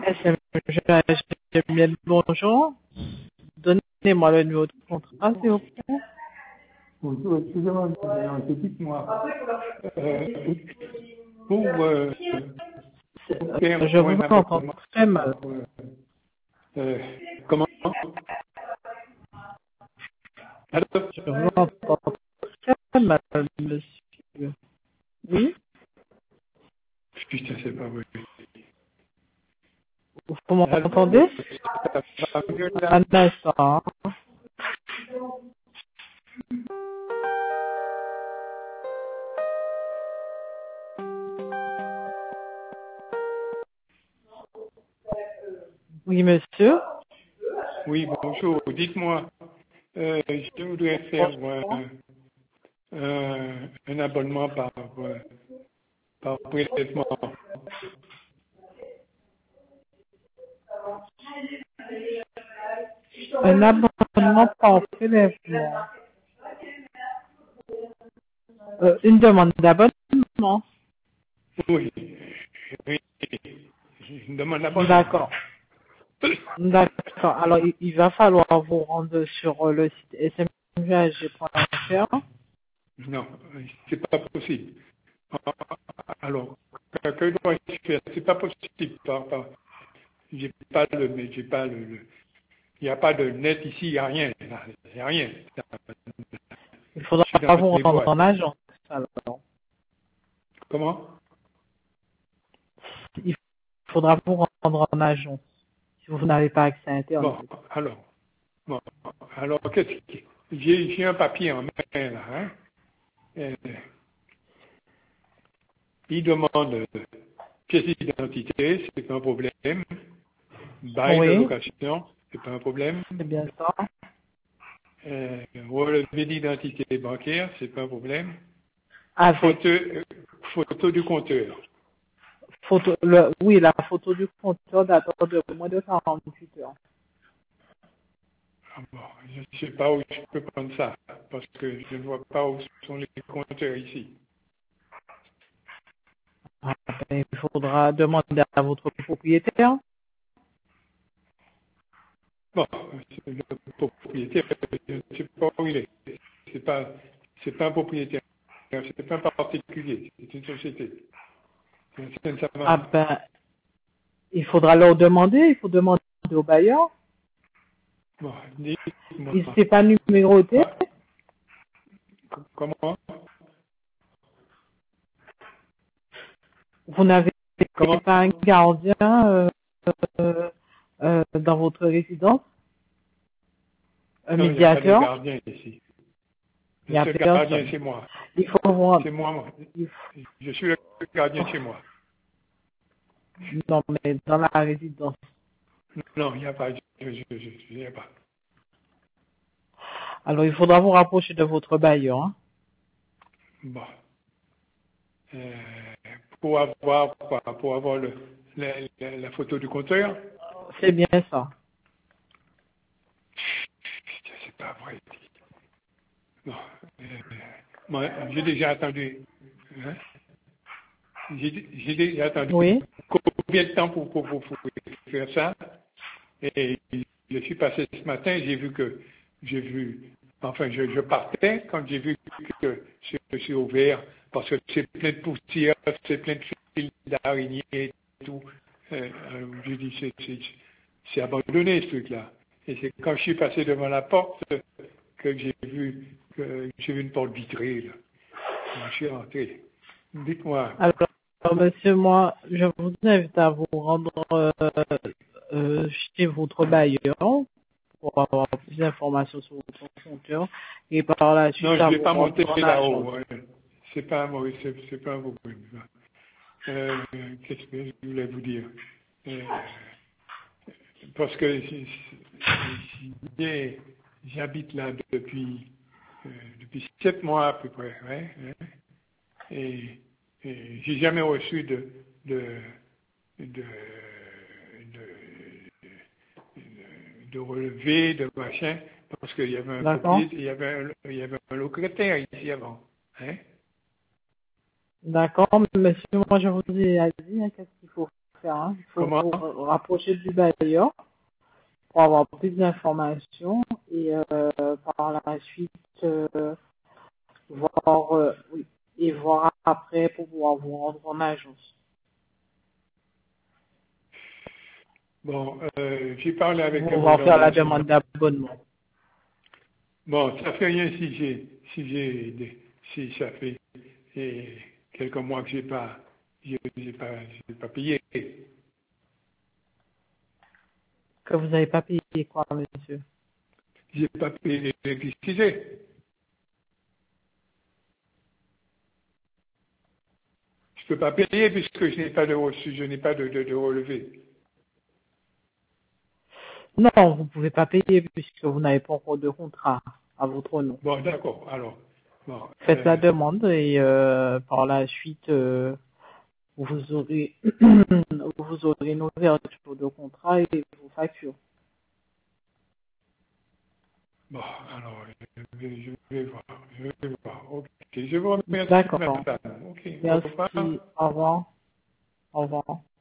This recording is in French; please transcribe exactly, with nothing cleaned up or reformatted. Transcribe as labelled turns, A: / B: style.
A: S M G, bonjour. Donnez-moi le numéro de contrat, s'il vous plaît.
B: Bonjour, excusez-moi, dites-moi. Euh, pour, euh, pour faire
A: Je
B: pour
A: vous
B: un
A: entends
B: abonnement,
A: très mal.
B: euh, euh, comment Alors,
A: Je vous entends très mal, monsieur. Oui?
B: putain, c'est pas vrai.
A: Vous m'entendez?
B: Ça va mieux là?
A: Un instant. Oui, monsieur.
B: Oui, bonjour, dites-moi. Euh, je voudrais faire euh, un, un abonnement par, euh, par prélèvement.
A: Un abonnement par prélèvement. Euh, une demande d'abonnement.
B: Oui, oui, je demande d'abonnement.
A: D'accord. D'accord. Alors, il, il va falloir vous rendre sur euh, le site s m g h point f r.
B: Non, c'est pas possible. Alors, que que dois-je faire? C'est pas possible. Par, par, j'ai pas le, mais j'ai pas le, le- il n'y a pas de net ici, il n'y a rien. Il n'y a rien.
A: Il
B: Je
A: faudra
B: suis dans
A: vous
B: les
A: rendre
B: boîtes.
A: en agence. Alors,
B: Comment?
A: il faudra vous rendre en agence si vous n'avez pas accès à
B: Bon,
A: Internet.
B: alors, bon, alors, qu'est-ce que, j'ai, j'ai un papier en main, là, hein? Euh, il demande euh, pièce d'identité, c'est pas un problème. Bail de
A: Oui,
B: location, c'est pas un problème.
A: c'est bien ça.
B: Euh, relevé d'identité bancaire, c'est pas un problème.
A: Avec
B: Photo, euh, photo du compteur.
A: photo, le, oui, la photo du compteur datant de moins de quarante-huit heures.
B: Ah bon, je ne sais pas où je peux prendre ça, parce que je ne vois pas où sont les compteurs ici.
A: Ah, ben, il faudra demander à votre propriétaire.
B: Bon, c'est le propriétaire, je ne sais pas où il est. C'est pas, c'est pas un propriétaire, c'est pas un particulier, c'est une société. C'est un
A: Ah
B: Seine-Saint-Martin.
A: ben, il faudra leur demander, il faut demander au bailleur.
B: Bon, dites-moi.
A: Il ne s'est pas numéroté.
B: Ah, comment?
A: Vous n'avez
B: Comment?
A: pas un gardien euh, euh, euh, dans votre résidence, un
B: Non, il n'y a pas de
A: médiateur.
B: gardien ici.
A: Il
B: Le
A: n'y a
B: seul gardien,
A: personne.
B: c'est moi.
A: Il faut voir.
B: C'est moi, moi.
A: il
B: Je suis le gardien
A: faut-
B: chez moi.
A: non, mais dans la résidence.
B: Non, il n'y a pas. Je, je, je, je, il y a pas.
A: Alors, il faudra vous rapprocher de votre bailleur. Hein.
B: Bon. Euh, pour avoir quoi? Pour avoir le, la, la, la photo du compteur?
A: C'est bien ça.
B: Putain, c'est pas vrai. Bon. Euh, moi, j'ai déjà attendu. Hein? J'ai j'ai déjà attendu
A: Oui.
B: combien de temps pour, pour, pour, pour faire ça? Et je suis passé ce matin, j'ai vu que j'ai vu, enfin je, je partais quand j'ai vu que je suis ouvert parce que c'est plein de poussière, c'est plein de fils d'araignées et tout. Euh, alors, j'ai dit c'est, c'est, c'est abandonné ce truc-là. Et c'est quand je suis passé devant la porte que j'ai vu que j'ai vu une porte vitrée là. Donc, je suis rentré. Dites-moi.
A: Alors, monsieur, moi, je vous invite à vous rendre euh, euh, chez votre bailleur pour avoir plus d'informations sur votre compteur et par la
B: Non,
A: suite
B: je
A: à
B: ne vais
A: vous
B: pas
A: rendre
B: monter
A: en agence.
B: là-haut. Ouais. C'est pas un mauvais, c'est, c'est pas un problème. Euh, qu'est-ce que je voulais vous dire? Euh, parce que j'ai- j'ai- j'habite là depuis euh, depuis sept mois à peu près, ouais, hein, et, et j'ai jamais reçu de de de, de, de- de relevé, de machin, parce qu'il y avait un
A: D'accord?
B: propriétaire, il y avait un, il y avait un locataire ici avant, hein?
A: D'accord, monsieur, moi je vous ai dit, hein, qu'est-ce qu'il faut faire. Hein. Il faut
B: Comment?
A: vous rapprocher du bailleur pour avoir plus d'informations et euh, par la suite euh, voir euh, oui, et voir après pour pouvoir vous rendre en agence.
B: Bon, euh, j'ai parlé avec
A: On
B: un
A: va faire la
B: vendeur.
A: demande d'abonnement.
B: Bon, ça fait rien si j'ai, si j'ai, des- si ça fait et quelques mois que j'ai pas, j'ai j'ai pas, j'ai pas payé.
A: Que vous n'avez pas payé quoi, monsieur?
B: J'ai pas payé l'électricité. Je peux pas payer puisque je n'ai pas de reçu, je n'ai pas de, de, de relevé.
A: Non, vous ne pouvez pas payer puisque vous n'avez pas encore de contrat à votre nom.
B: Bon, d'accord. Alors, bon,
A: Faites la
B: euh,
A: demande et euh, par la suite, euh, vous aurez vous aurez une ouverture de contrat et vos factures.
B: bon, alors, je vais, je vais voir, je vais voir. Ok, je vous remercie,
A: D'accord.
B: madame. Ok, au revoir.
A: Merci. Au revoir. Au revoir.